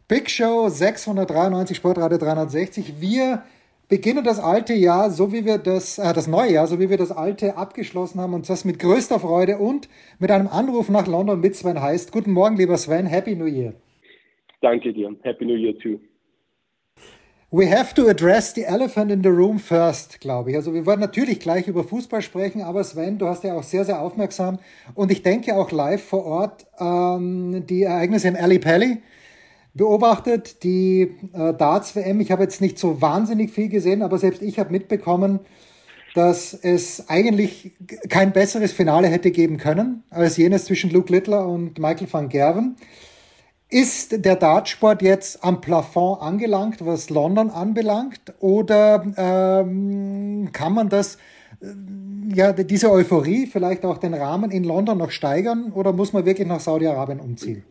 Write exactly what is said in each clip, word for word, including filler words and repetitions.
Big Show sechshundertdreiundneunzig, Sportradio dreihundertsechzig. Wir beginnen das alte Jahr, so wie wir das, äh, das neue Jahr, so wie wir das alte abgeschlossen haben, und das mit größter Freude und mit einem Anruf nach London mit Sven Heist. Guten Morgen, lieber Sven. Happy New Year. Danke dir. Happy New Year too. We have to address the elephant in the room first, glaube ich. Also wir wollen natürlich gleich über Fußball sprechen, aber Sven, du hast ja auch sehr, sehr aufmerksam und ich denke auch live vor Ort ähm, die Ereignisse im Ali Pally beobachtet, die äh, Darts-W M. Ich habe jetzt nicht so wahnsinnig viel gesehen, aber selbst ich habe mitbekommen, dass es eigentlich kein besseres Finale hätte geben können als jenes zwischen Luke Littler und Michael van Gerwen. Ist der Dartsport jetzt am Plafond angelangt, was London anbelangt, oder ähm, kann man das, äh, ja, diese Euphorie, vielleicht auch den Rahmen in London noch steigern, oder muss man wirklich nach Saudi-Arabien umziehen?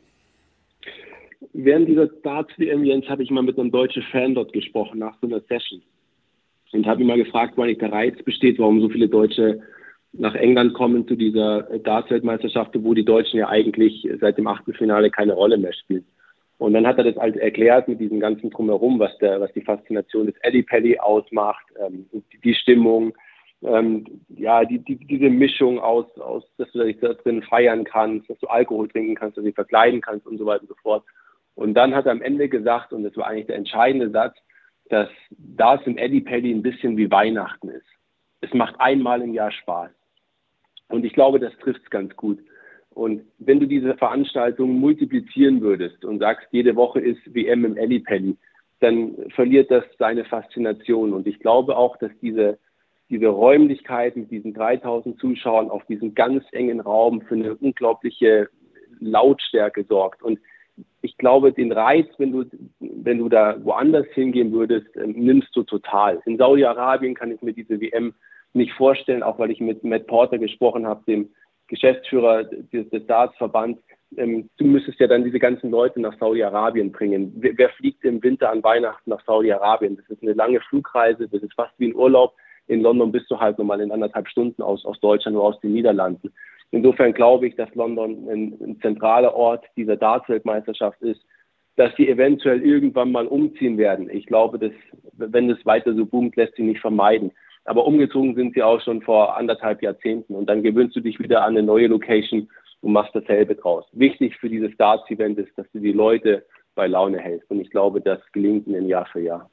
Während dieser Darts-W M, Jens, habe ich mal mit einem deutschen Fan dort gesprochen, nach so einer Session. Und habe ihn mal gefragt, wann der Reiz besteht, warum so viele Deutsche nach England kommen zu dieser Darts-Weltmeisterschaft, wo die Deutschen ja eigentlich seit dem Achtelfinale keine Rolle mehr spielen. Und dann hat er das halt erklärt mit diesem ganzen Drumherum, was, der, was die Faszination des Ali Pally ausmacht, ähm, die, die Stimmung, ähm, ja, die, die, diese Mischung aus, aus, dass du dich da drin feiern kannst, dass du Alkohol trinken kannst, dass du dich verkleiden kannst und so weiter und so fort. Und dann hat er am Ende gesagt, und das war eigentlich der entscheidende Satz, dass Darts im Ali Pally ein bisschen wie Weihnachten ist. Es macht einmal im Jahr Spaß. Und ich glaube, das trifft es ganz gut. Und wenn du diese Veranstaltung multiplizieren würdest und sagst, jede Woche ist W M im Ali Pally, dann verliert das seine Faszination. Und ich glaube auch, dass diese, diese Räumlichkeit mit diesen dreitausend Zuschauern auf diesem ganz engen Raum für eine unglaubliche Lautstärke sorgt. Und ich glaube, den Reiz, wenn du, wenn du da woanders hingehen würdest, nimmst du total. In Saudi-Arabien kann ich mir diese W M nicht vorstellen, auch weil ich mit Matt Porter gesprochen habe, dem Geschäftsführer des, des Darts-Verbands. Ähm, du müsstest ja dann diese ganzen Leute nach Saudi-Arabien bringen. Wer, wer fliegt im Winter an Weihnachten nach Saudi-Arabien? Das ist eine lange Flugreise, das ist fast wie ein Urlaub. In London bist du halt nochmal in anderthalb Stunden aus, aus Deutschland oder aus den Niederlanden. Insofern glaube ich, dass London ein, ein zentraler Ort dieser Darts-Weltmeisterschaft ist, dass sie eventuell irgendwann mal umziehen werden. Ich glaube, dass, wenn es weiter so boomt, lässt sich nicht vermeiden. Aber umgezogen sind sie auch schon vor anderthalb Jahrzehnten. Und dann gewöhnst du dich wieder an eine neue Location und machst dasselbe draus. Wichtig für dieses Darts-Event ist, dass du die Leute bei Laune hältst. Und ich glaube, das gelingt ihnen Jahr für Jahr.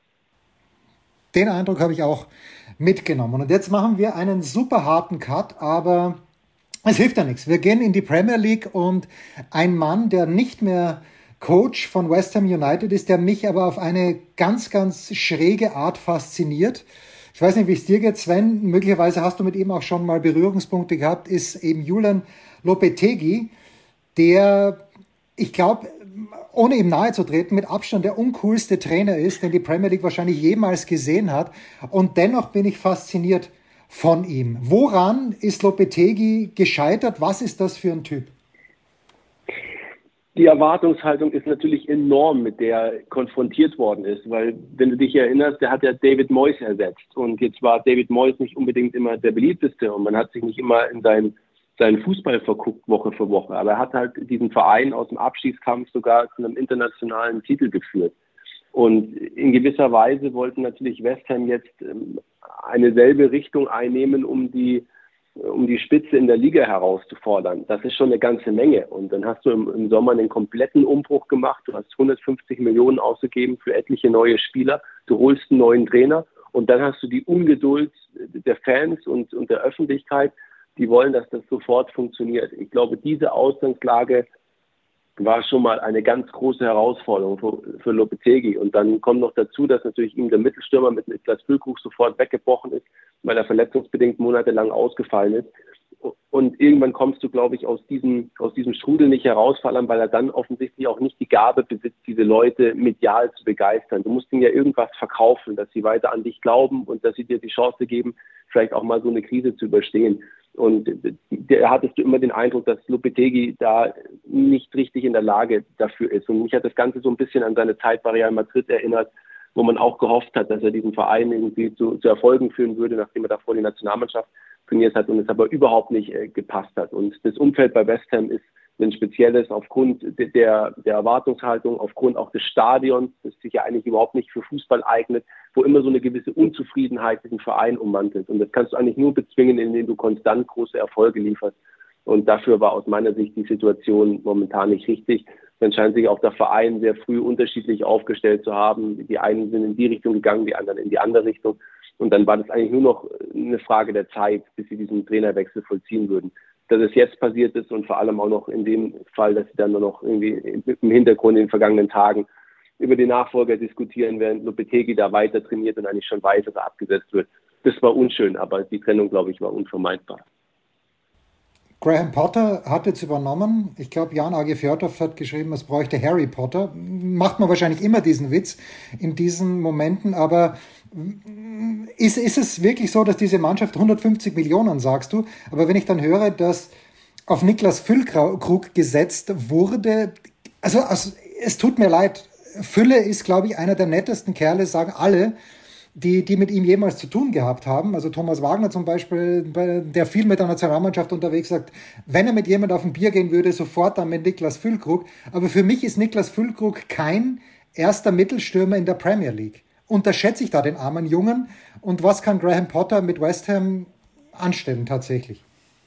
Den Eindruck habe ich auch mitgenommen. Und jetzt machen wir einen super harten Cut, aber es hilft ja nichts. Wir gehen in die Premier League und ein Mann, der nicht mehr Coach von West Ham United ist, der mich aber auf eine ganz, ganz schräge Art fasziniert. Ich weiß nicht, wie es dir geht, Sven. Möglicherweise hast du mit ihm auch schon mal Berührungspunkte gehabt, ist eben Julen Lopetegui, der, ich glaube, ohne ihm nahe zu treten, mit Abstand der uncoolste Trainer ist, den die Premier League wahrscheinlich jemals gesehen hat. Und dennoch bin ich fasziniert von ihm. Woran ist Lopetegui gescheitert? Was ist das für ein Typ? Die Erwartungshaltung ist natürlich enorm, mit der konfrontiert worden ist, weil, wenn du dich erinnerst, der hat ja David Moyes ersetzt und jetzt war David Moyes nicht unbedingt immer der beliebteste und man hat sich nicht immer in seinen, seinen Fußball verguckt, Woche für Woche, aber er hat halt diesen Verein aus dem Abstiegskampf sogar zu einem internationalen Titel geführt. Und in gewisser Weise wollten natürlich West Ham jetzt eine selbe Richtung einnehmen, um die um die Spitze in der Liga herauszufordern. Das ist schon eine ganze Menge. Und dann hast du im, im Sommer einen kompletten Umbruch gemacht. Du hast hundertfünfzig Millionen ausgegeben für etliche neue Spieler. Du holst einen neuen Trainer. Und dann hast du die Ungeduld der Fans und, und der Öffentlichkeit, die wollen, dass das sofort funktioniert. Ich glaube, diese Ausgangslage war schon mal eine ganz große Herausforderung für, für Lopetegui. Und dann kommt noch dazu, dass natürlich ihm der Mittelstürmer mit Niklas Füllkrug sofort weggebrochen ist, weil er verletzungsbedingt monatelang ausgefallen ist. Und irgendwann kommst du, glaube ich, aus diesem, aus diesem Strudel nicht herausfallen, weil er dann offensichtlich auch nicht die Gabe besitzt, diese Leute medial zu begeistern. Du musst ihnen ja irgendwas verkaufen, dass sie weiter an dich glauben und dass sie dir die Chance geben, vielleicht auch mal so eine Krise zu überstehen. Und da hattest du immer den Eindruck, dass Lopetegui da nicht richtig in der Lage dafür ist. Und mich hat das Ganze so ein bisschen an seine Zeit bei Real Madrid erinnert, wo man auch gehofft hat, dass er diesen Verein irgendwie zu, zu Erfolgen führen würde, nachdem er davor die Nationalmannschaft trainiert hat und es aber überhaupt nicht äh, gepasst hat. Und das Umfeld bei West Ham ist ein spezielles aufgrund der, der Erwartungshaltung, aufgrund auch des Stadions, das sich ja eigentlich überhaupt nicht für Fußball eignet, wo immer so eine gewisse Unzufriedenheit diesen Verein ummantelt. Und das kannst du eigentlich nur bezwingen, indem du konstant große Erfolge lieferst. Und dafür war aus meiner Sicht die Situation momentan nicht richtig. Dann scheint sich auch der Verein sehr früh unterschiedlich aufgestellt zu haben. Die einen sind in die Richtung gegangen, die anderen in die andere Richtung. Und dann war das eigentlich nur noch eine Frage der Zeit, bis sie diesen Trainerwechsel vollziehen würden. Dass es jetzt passiert ist und vor allem auch noch in dem Fall, dass sie dann nur noch irgendwie im Hintergrund in den vergangenen Tagen über die Nachfolger diskutieren, während Lopetegui da weiter trainiert und eigentlich schon weiß, dass er abgesetzt wird. Das war unschön, aber die Trennung, glaube ich, war unvermeidbar. Graham Potter hat jetzt übernommen. Ich glaube, Jan A G Fjordhoff hat geschrieben, es bräuchte Harry Potter. Macht man wahrscheinlich immer diesen Witz in diesen Momenten, aber ist, ist es wirklich so, dass diese Mannschaft hundertfünfzig Millionen, sagst du, aber wenn ich dann höre, dass auf Niklas Füllkrug gesetzt wurde, also, also es tut mir leid, Fülle ist, glaube ich, einer der nettesten Kerle, sagen alle, die, die mit ihm jemals zu tun gehabt haben. Also Thomas Wagner zum Beispiel, der viel mit der Nationalmannschaft unterwegs sagt, wenn er mit jemand auf ein Bier gehen würde, sofort dann mit Niklas Füllkrug. Aber für mich ist Niklas Füllkrug kein erster Mittelstürmer in der Premier League. Unterschätze ich da den armen Jungen? Und was kann Graham Potter mit West Ham anstellen tatsächlich?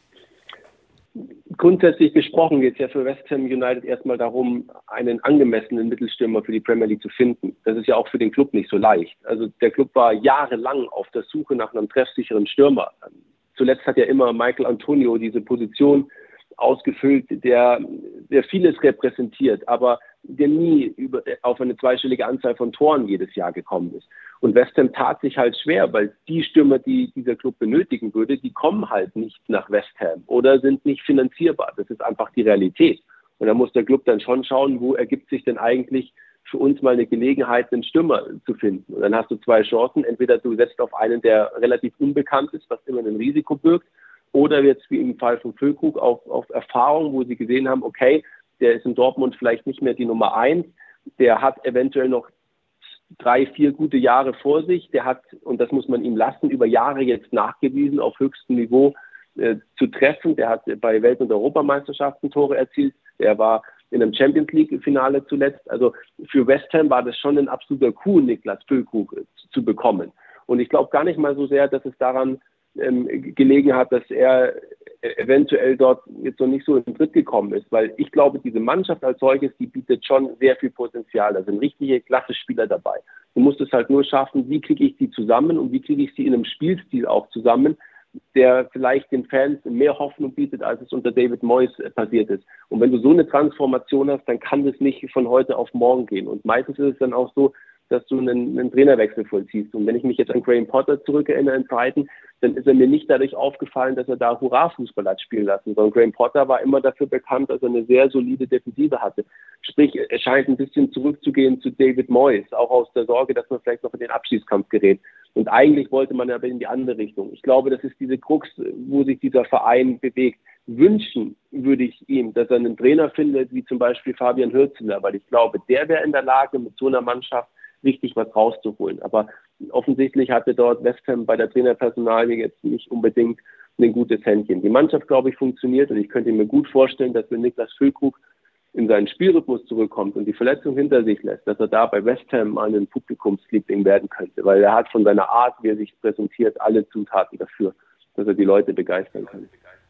Grundsätzlich gesprochen geht es ja für West Ham United erstmal darum, einen angemessenen Mittelstürmer für die Premier League zu finden. Das ist ja auch für den Club nicht so leicht. Also der Club war jahrelang auf der Suche nach einem treffsicheren Stürmer. Zuletzt hat ja immer Michael Antonio diese Position ausgefüllt, der, der vieles repräsentiert, aber der nie über, auf eine zweistellige Anzahl von Toren jedes Jahr gekommen ist. Und West Ham tat sich halt schwer, weil die Stürmer, die dieser Club benötigen würde, die kommen halt nicht nach West Ham oder sind nicht finanzierbar. Das ist einfach die Realität. Und da muss der Club dann schon schauen, wo ergibt sich denn eigentlich für uns mal eine Gelegenheit, einen Stürmer zu finden. Und dann hast du zwei Chancen. Entweder du setzt auf einen, der relativ unbekannt ist, was immer ein Risiko birgt, oder jetzt wie im Fall von Füllkrug auf, auf Erfahrung, wo sie gesehen haben, okay, der ist in Dortmund vielleicht nicht mehr die Nummer eins, der hat eventuell noch drei, vier gute Jahre vor sich, der hat, und das muss man ihm lassen, über Jahre jetzt nachgewiesen, auf höchstem Niveau äh, zu treffen. Der hat bei Welt- und Europameisterschaften Tore erzielt, der war in einem Champions League-Finale zuletzt. Also für West Ham war das schon ein absoluter Coup, Niklas Füllkrug äh, zu bekommen. Und ich glaube gar nicht mal so sehr, dass es daran ähm, gelegen hat, dass er eventuell dort jetzt noch nicht so in den Tritt gekommen ist, weil ich glaube, diese Mannschaft als solches, die bietet schon sehr viel Potenzial. Da sind richtige Klasse-Spieler dabei. Du musst es halt nur schaffen, wie kriege ich die zusammen und wie kriege ich sie in einem Spielstil auch zusammen, der vielleicht den Fans mehr Hoffnung bietet, als es unter David Moyes passiert ist. Und wenn du so eine Transformation hast, dann kann das nicht von heute auf morgen gehen. Und meistens ist es dann auch so, dass du einen, einen Trainerwechsel vollziehst. Und wenn ich mich jetzt an Graham Potter zurückerinnere in Zeiten, dann ist er mir nicht dadurch aufgefallen, dass er da Hurra-Fußball hat spielen lassen, sondern Graham Potter war immer dafür bekannt, dass er eine sehr solide Defensive hatte. Sprich, er scheint ein bisschen zurückzugehen zu David Moyes, auch aus der Sorge, dass man vielleicht noch in den Abschießkampf gerät. Und eigentlich wollte man aber in die andere Richtung. Ich glaube, das ist diese Krux, wo sich dieser Verein bewegt. Wünschen würde ich ihm, dass er einen Trainer findet, wie zum Beispiel Fabian Hürzeler, weil ich glaube, der wäre in der Lage, mit so einer Mannschaft richtig was rauszuholen. Aber offensichtlich hatte dort West Ham bei der Trainerpersonalie jetzt nicht unbedingt ein gutes Händchen. Die Mannschaft, glaube ich, funktioniert und ich könnte mir gut vorstellen, dass wenn Niklas Füllkrug in seinen Spielrhythmus zurückkommt und die Verletzung hinter sich lässt, dass er da bei West Ham einen Publikumsliebling werden könnte, weil er hat von seiner Art, wie er sich präsentiert, alle Zutaten dafür, dass er die Leute begeistern kann.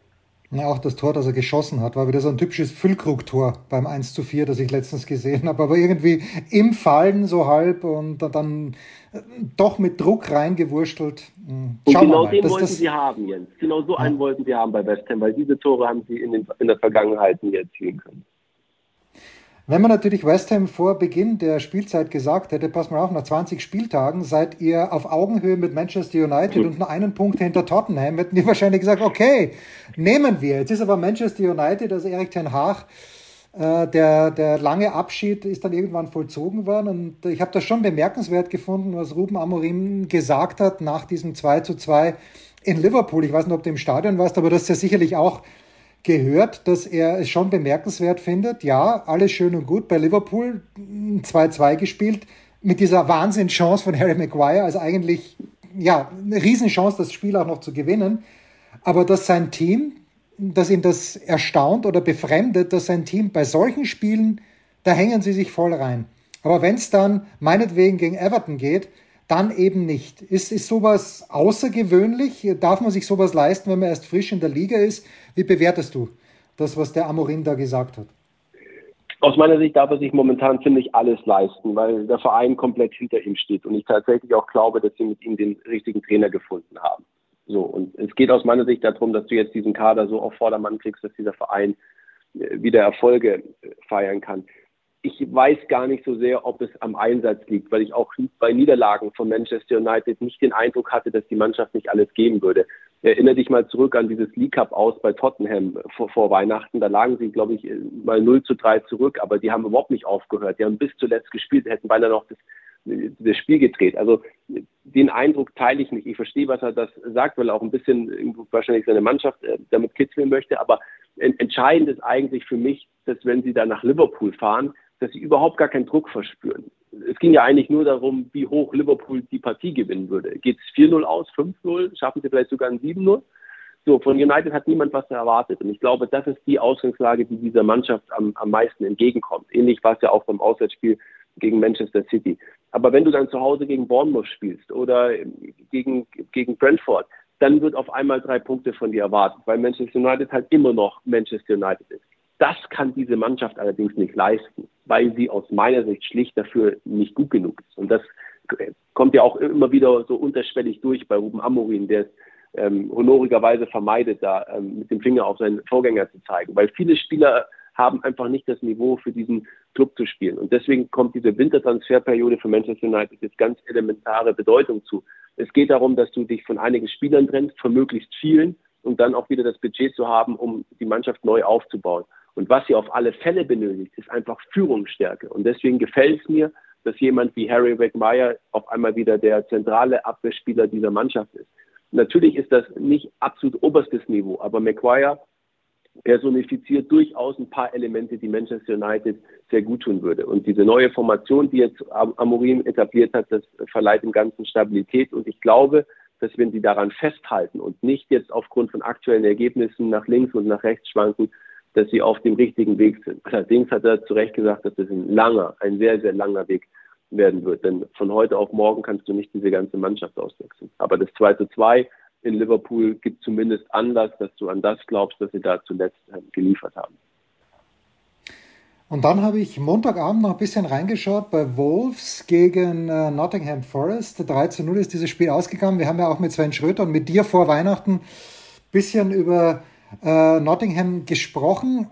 Ja, auch das Tor, das er geschossen hat, war wieder so ein typisches Füllkrug-Tor beim eins zu vier, das ich letztens gesehen habe. Aber irgendwie im Fallen so halb und dann doch mit Druck reingewurstelt. Schauen und genau den das, wollten das, sie haben, Jens. Genau so einen ja. wollten sie haben bei West Ham, weil diese Tore haben sie in, den, in der Vergangenheit nie erzielen können. Wenn man natürlich West Ham vor Beginn der Spielzeit gesagt hätte, pass mal auf, nach zwanzig Spieltagen seid ihr auf Augenhöhe mit Manchester United und nur einen Punkt hinter Tottenham, hätten die wahrscheinlich gesagt, okay, nehmen wir. Jetzt ist aber Manchester United, also Erik ten Hag, äh, der, der lange Abschied ist dann irgendwann vollzogen worden und ich habe das schon bemerkenswert gefunden, was Ruben Amorim gesagt hat nach diesem zwei zu zwei in Liverpool. Ich weiß nicht, ob du im Stadion warst, aber das ist ja sicherlich auch gehört, dass er es schon bemerkenswert findet. Ja, alles schön und gut. Bei Liverpool zwei zwei gespielt mit dieser Wahnsinnschance von Harry Maguire. Also eigentlich, ja, eine Riesenchance, das Spiel auch noch zu gewinnen. Aber dass sein Team dass ihn das erstaunt oder befremdet, dass sein Team bei solchen Spielen, da hängen sie sich voll rein. Aber wenn es dann meinetwegen gegen Everton geht, dann eben nicht. Ist, ist sowas außergewöhnlich? Darf man sich sowas leisten, wenn man erst frisch in der Liga ist? Wie bewertest du das, was der Amorim da gesagt hat? Aus meiner Sicht darf er sich momentan ziemlich alles leisten, weil der Verein komplett hinter ihm steht und ich tatsächlich auch glaube, dass sie mit ihm den richtigen Trainer gefunden haben. So, und es geht aus meiner Sicht darum, dass du jetzt diesen Kader so auf Vordermann kriegst, dass dieser Verein wieder Erfolge feiern kann. Ich weiß gar nicht so sehr, ob es am Einsatz liegt, weil ich auch bei Niederlagen von Manchester United nicht den Eindruck hatte, dass die Mannschaft nicht alles geben würde. Erinnere dich mal zurück an dieses League Cup aus bei Tottenham vor, vor Weihnachten. Da lagen sie, glaube ich, mal null zu drei zurück, aber die haben überhaupt nicht aufgehört. Die haben bis zuletzt gespielt, hätten beinahe noch das, das Spiel gedreht. Also den Eindruck teile ich nicht. Ich verstehe, was er das sagt, weil er auch ein bisschen wahrscheinlich seine Mannschaft damit kitzeln möchte. Aber entscheidend ist eigentlich für mich, dass wenn sie da nach Liverpool fahren, dass sie überhaupt gar keinen Druck verspüren. Es ging ja eigentlich nur darum, wie hoch Liverpool die Partie gewinnen würde. Geht es vier null aus, fünf null, schaffen sie vielleicht sogar ein sieben null? So, von United hat niemand was erwartet. Und ich glaube, das ist die Ausgangslage, die dieser Mannschaft am, am meisten entgegenkommt. Ähnlich war es ja auch beim Auswärtsspiel gegen Manchester City. Aber wenn du dann zu Hause gegen Bournemouth spielst oder gegen, gegen Brentford, dann wird auf einmal drei Punkte von dir erwartet, weil Manchester United halt immer noch Manchester United ist. Das kann diese Mannschaft allerdings nicht leisten, weil sie aus meiner Sicht schlicht dafür nicht gut genug ist. Und das kommt ja auch immer wieder so unterschwellig durch bei Ruben Amorim, der es ähm, honorigerweise vermeidet, da ähm, mit dem Finger auf seinen Vorgänger zu zeigen. Weil viele Spieler haben einfach nicht das Niveau für diesen Club zu spielen. Und deswegen kommt diese Wintertransferperiode für Manchester United jetzt ganz elementare Bedeutung zu. Es geht darum, dass du dich von einigen Spielern trennst, von möglichst vielen, und dann auch wieder das Budget zu haben, um die Mannschaft neu aufzubauen. Und was sie auf alle Fälle benötigt, ist einfach Führungsstärke. Und deswegen gefällt es mir, dass jemand wie Harry Maguire auf einmal wieder der zentrale Abwehrspieler dieser Mannschaft ist. Natürlich ist das nicht absolut oberstes Niveau, aber Maguire personifiziert durchaus ein paar Elemente, die Manchester United sehr gut tun würde. Und diese neue Formation, die jetzt Amorim etabliert hat, das verleiht dem Ganzen Stabilität. Und ich glaube, dass wenn sie daran festhalten und nicht jetzt aufgrund von aktuellen Ergebnissen nach links und nach rechts schwanken, dass sie auf dem richtigen Weg sind. Allerdings hat er zu Recht gesagt, dass es ein langer, ein sehr, sehr langer Weg werden wird. Denn von heute auf morgen kannst du nicht diese ganze Mannschaft auswechseln. Aber das zwei zu zwei in Liverpool gibt zumindest Anlass, dass du an das glaubst, was sie da zuletzt geliefert haben. Und dann habe ich Montagabend noch ein bisschen reingeschaut bei Wolves gegen äh, Nottingham Forest. drei zu null ist dieses Spiel ausgegangen. Wir haben ja auch mit Sven Schröter und mit dir vor Weihnachten ein bisschen über äh, Nottingham gesprochen.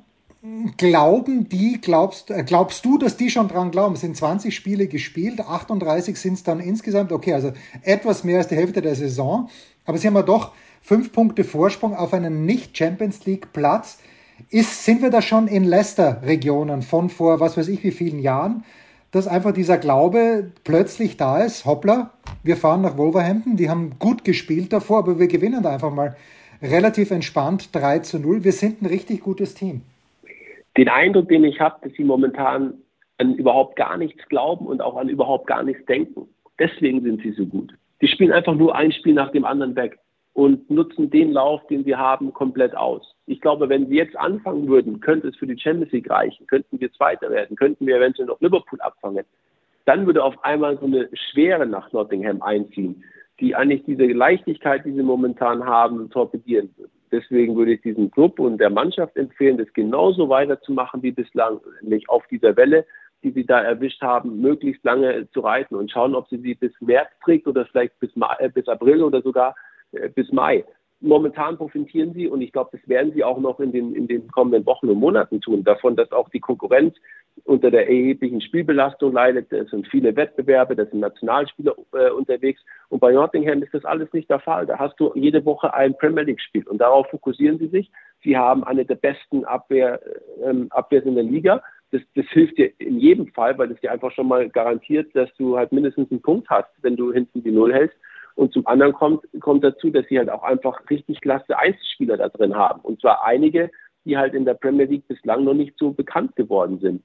Glauben die, glaubst, äh, glaubst du, dass die schon dran glauben? Es sind zwanzig Spiele gespielt, achtunddreißig sind es dann insgesamt. Okay, also etwas mehr als die Hälfte der Saison. Aber sie haben ja doch fünf Punkte Vorsprung auf einen Nicht-Champions-League-Platz. Ist, sind wir da schon in Leicester-Regionen von vor, was weiß ich, wie vielen Jahren, dass einfach dieser Glaube plötzlich da ist, hoppla, wir fahren nach Wolverhampton, die haben gut gespielt davor, aber wir gewinnen da einfach mal relativ entspannt drei zu null. Wir sind ein richtig gutes Team. Den Eindruck, den ich habe, dass sie momentan an überhaupt gar nichts glauben und auch an überhaupt gar nichts denken. Deswegen sind sie so gut. Die spielen einfach nur ein Spiel nach dem anderen weg und nutzen den Lauf, den sie haben, komplett aus. Ich glaube, wenn sie jetzt anfangen würden, könnte es für die Champions League reichen, könnten wir Zweiter werden, könnten wir eventuell noch Liverpool abfangen. Dann würde auf einmal so eine Schwere nach Nottingham einziehen, die eigentlich diese Leichtigkeit, die sie momentan haben, torpedieren würde. Deswegen würde ich diesem Club und der Mannschaft empfehlen, das genauso weiterzumachen wie bislang, nämlich auf dieser Welle, die sie da erwischt haben, möglichst lange zu reiten und schauen, ob sie sie bis März trägt oder vielleicht bis, Mai, äh, bis April oder sogar äh, bis Mai. Momentan profitieren sie, und ich glaube, das werden sie auch noch in den, in den kommenden Wochen und Monaten tun, davon, dass auch die Konkurrenz unter der erheblichen Spielbelastung leidet. Es sind viele Wettbewerbe, da sind Nationalspieler äh, unterwegs, und bei Nottingham ist das alles nicht der Fall. Da hast du jede Woche ein Premier League-Spiel und darauf fokussieren sie sich. Sie haben eine der besten Abwehr, ähm, Abwehrs in der Liga. Das, das hilft dir in jedem Fall, weil das dir einfach schon mal garantiert, dass du halt mindestens einen Punkt hast, wenn du hinten die Null hältst. Und zum anderen kommt, kommt dazu, dass sie halt auch einfach richtig klasse Einzelspieler da drin haben. Und zwar einige, die halt in der Premier League bislang noch nicht so bekannt geworden sind.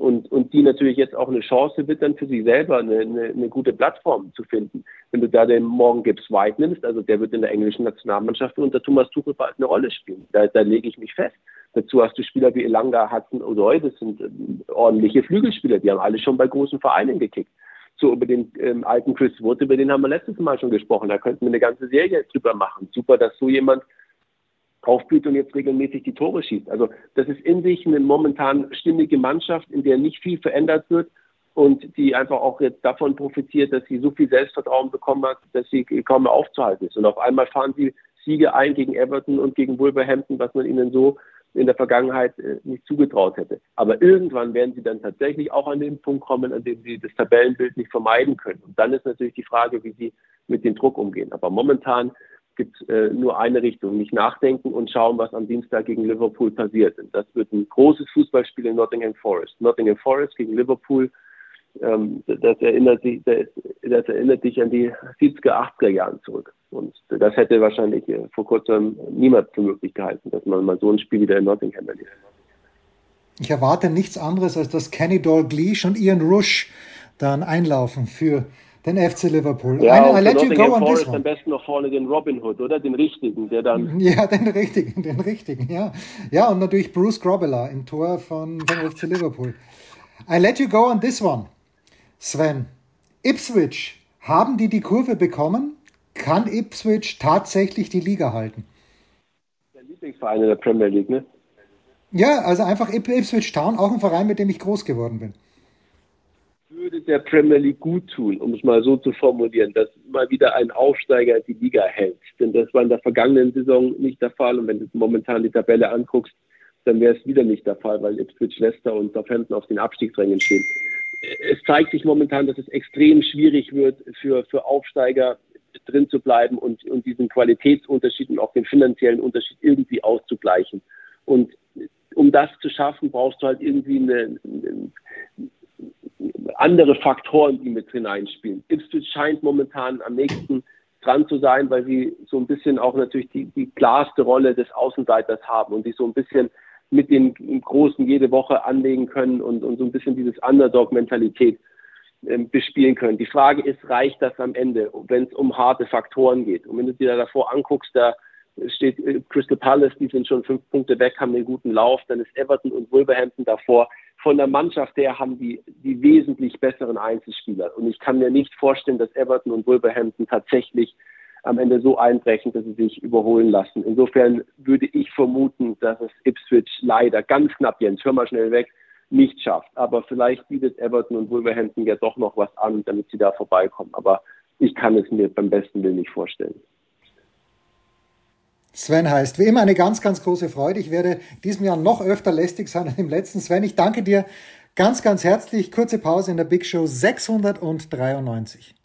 und, und die natürlich jetzt auch eine Chance wird, dann für sich selber eine, eine, eine gute Plattform zu finden. Wenn du da den Morgan Gibbs White nimmst, also der wird in der englischen Nationalmannschaft unter Thomas Tuchel bald eine Rolle spielen. Da, da lege ich mich fest. Dazu hast du Spieler wie Elanga, Hudson Odoi, das sind ähm, ordentliche Flügelspieler, die haben alle schon bei großen Vereinen gekickt. So, über den ähm, alten Chris Wood, über den haben wir letztes Mal schon gesprochen, da könnten wir eine ganze Serie drüber machen. Super, dass so jemand aufblüht und jetzt regelmäßig die Tore schießt. Also das ist in sich eine momentan stimmige Mannschaft, in der nicht viel verändert wird und die einfach auch jetzt davon profitiert, dass sie so viel Selbstvertrauen bekommen hat, dass sie kaum mehr aufzuhalten ist. Und auf einmal fahren sie Siege ein gegen Everton und gegen Wolverhampton, was man ihnen so in der Vergangenheit äh, nicht zugetraut hätte. Aber irgendwann werden sie dann tatsächlich auch an den Punkt kommen, an dem sie das Tabellenbild nicht vermeiden können. Und dann ist natürlich die Frage, wie sie mit dem Druck umgehen. Aber momentan gibt es äh, nur eine Richtung, nicht nachdenken und schauen, was am Dienstag gegen Liverpool passiert. Und das wird ein großes Fußballspiel in Nottingham Forest. Nottingham Forest gegen Liverpool, ähm, das erinnert sich, das, das erinnert dich an die siebziger, achtziger Jahren zurück. Und das hätte wahrscheinlich äh, vor kurzem niemand für möglich gehalten, dass man mal so ein Spiel wieder in Nottingham erlebt. Ich erwarte nichts anderes, als dass Kenny Dalglish und Ian Rush dann einlaufen für den F C Liverpool. Ja, Eine, I let you go on this one. Am besten noch vorne den Robin Hood, oder? Den richtigen, der dann... Ja, den richtigen, den richtigen, ja. Ja, und natürlich Bruce Grobbelaar im Tor von, von F C Liverpool. I let you go on this one. Sven, Ipswich, haben die die Kurve bekommen? Kann Ipswich tatsächlich die Liga halten? Der Lieblingsverein in der Premier League, ne? Ja, also einfach Ipswich Town, auch ein Verein, mit dem ich groß geworden bin. Würde der Premier League gut tun, um es mal so zu formulieren, dass mal wieder ein Aufsteiger die Liga hält. Denn das war in der vergangenen Saison nicht der Fall. Und wenn du momentan die Tabelle anguckst, dann wäre es wieder nicht der Fall, weil Ipswich, Leicester und Southampton auf den Abstiegsrängen stehen. Es zeigt sich momentan, dass es extrem schwierig wird, für, für Aufsteiger drin zu bleiben und, und diesen Qualitätsunterschied und auch den finanziellen Unterschied irgendwie auszugleichen. Und um das zu schaffen, brauchst du halt irgendwie eine, eine andere Faktoren, die mit hineinspielen. Ipswich scheint momentan am nächsten dran zu sein, weil sie so ein bisschen auch natürlich die, die klarste Rolle des Außenseiters haben und die so ein bisschen mit den Großen jede Woche anlegen können und, und so ein bisschen dieses Underdog-Mentalität äh, bespielen können. Die Frage ist, reicht das am Ende, wenn es um harte Faktoren geht? Und wenn du dir da davor anguckst, da steht äh, Crystal Palace, die sind schon fünf Punkte weg, haben einen guten Lauf, dann ist Everton und Wolverhampton davor. Von der Mannschaft her haben die die wesentlich besseren Einzelspieler. Und ich kann mir nicht vorstellen, dass Everton und Wolverhampton tatsächlich am Ende so einbrechen, dass sie sich überholen lassen. Insofern würde ich vermuten, dass es Ipswich leider ganz knapp, Jens, hör mal schnell weg, nicht schafft. Aber vielleicht bietet Everton und Wolverhampton ja doch noch was an, damit sie da vorbeikommen. Aber ich kann es mir beim besten Willen nicht vorstellen. Sven heißt, wie immer eine ganz, ganz große Freude. Ich werde diesem Jahr noch öfter lästig sein als im letzten. Sven, ich danke dir ganz, ganz herzlich. Kurze Pause in der Big Show sechshundertdreiundneunzig.